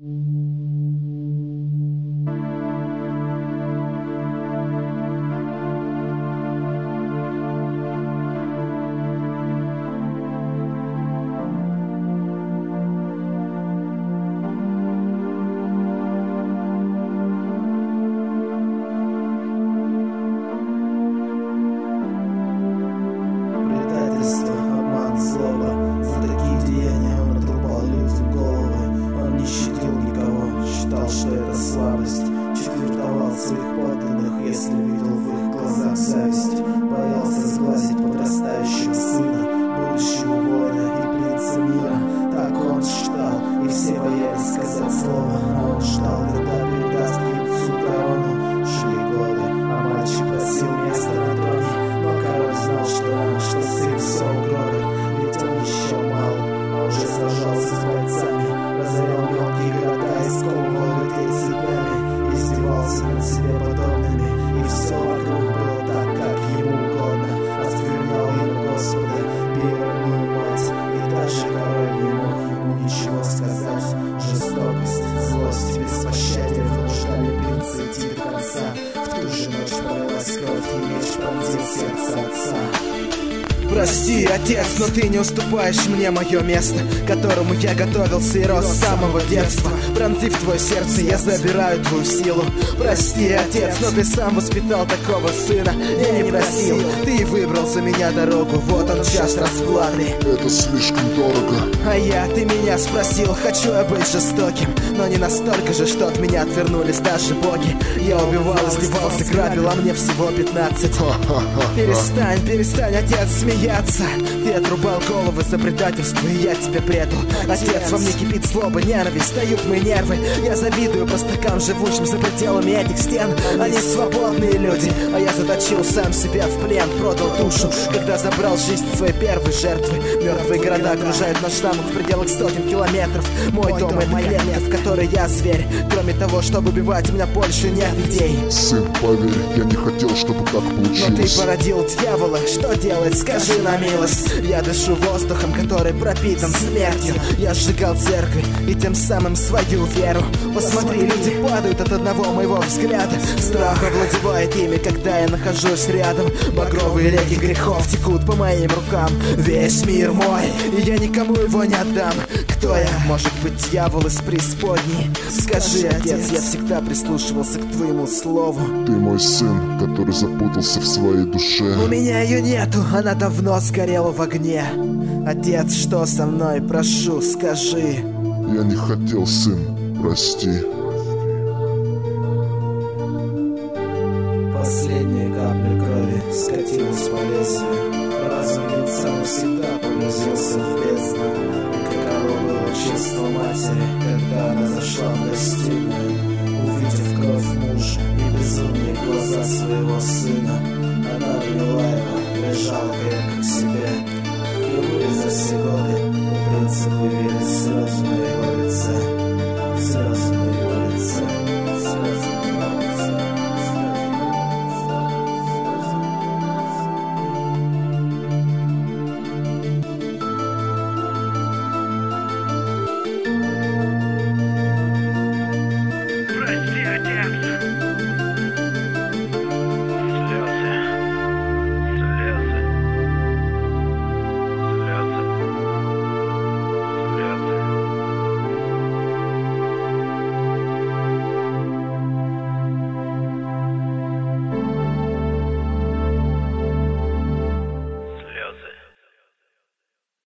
Предательство, обман, злоба. За такие деяния он отрубал людям головы. Он не щадил никого, считал, что это слабость. Четвертовал своих подданных, если видел в их глазах зависть. Боялся сглазить подрастающего сына, будущего воина и принца мира. Так он считал, и все боялись сказать слово. А он ждал, когда передаст птицу корону. Шли годы, а мальчик просил места на троне. Но король знал, что сын все угробит. Ведь он еще мал, а уже сражался с бойцами. Разорял мелкие города и сковывал людей цепями. Издевался над себе подобными, и все вокруг было так, как ему угодно. Осквернял имя Господа, бил родную мать, и даже король не мог ему ничего сказать. Жестокость, злость, беспощадие вынуждали принца идти до конца. В ту же ночь пролилась кровь, и меч пронзил сердце отца. Прости, отец, но ты не уступаешь мне мое место, к которому я готовился и рос с самого детства. Пронзив твое сердце, я забираю твою силу. Прости, отец, но ты сам воспитал такого сына. Я не просил, ты выбрал за меня дорогу. Вот он час расплаты. Это слишком дорого. А ты меня спросил, хочу я быть жестоким, но не настолько же, что от меня отвернулись даже боги. Я убивал, издевался, грабил, а мне всего 15. Перестань, отец, смеяться. Ты отрубал головы за предательство, и я тебя предал. Отец, во мне кипит злоба, ненависть, дают мои нервы. Я завидую простакам, живущим за пределами этих стен. Они свободные люди, а я заточил сам себя в плен. Продал душу, когда забрал жизнь своей первой жертвы. Мертвые города окружают наш замок в пределах сотен километров. Мой дом — это клетка, в которой я зверь. Кроме того, чтобы убивать, у меня больше нет идей. Сын, поверь, я не хотел, чтобы так получилось. Но ты породил дьявола, что делать, скажи на милость. Я дышу воздухом, который пропитан смертью. Я сжигал церкви и тем самым свою веру. Посмотри, люди падают от одного моего взгляда. Страх овладевает ими, когда я нахожусь рядом. Багровые реки грехов текут по моим рукам. Весь мир мой, и я никому его не отдам. Кто я? Может быть, дьявол из преисподней? Скажи, отец, я всегда прислушивался к твоему слову. Ты мой сын, который запутался в своей душе. У меня ее нету, она давно сгорела в огне. Отец, что со мной? Прошу, скажи. Я не хотел, сын, прости. Последняя капля крови скатилась по лезвию. Разум лица навсегда погрузился в бездну. И каково было чувство матери, когда она зашла в гостиную, увидев кровь мужа и безумные глаза своего сына. Она обняла его, прижала крепко к себе. Впервые за все годы у принца появились слезы на его лице.